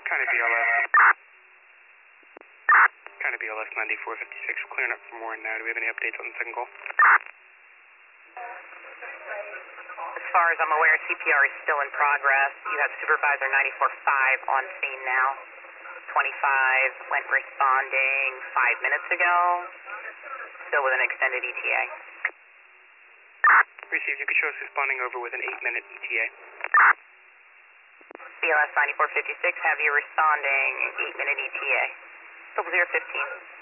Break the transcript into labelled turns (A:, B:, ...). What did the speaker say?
A: Kind of BLS. Kind of BLS 9456. Clearing up for more now. Do we have any updates on the second call?
B: As far as I'm aware, CPR is still in progress. You have Supervisor 94.5 on scene now. 25 went responding 5 minutes ago. Still with an extended ETA.
A: Received. You can show us responding over with an 8-minute ETA.
B: BLS 9456, have you responding 8-minute ETA. 0015.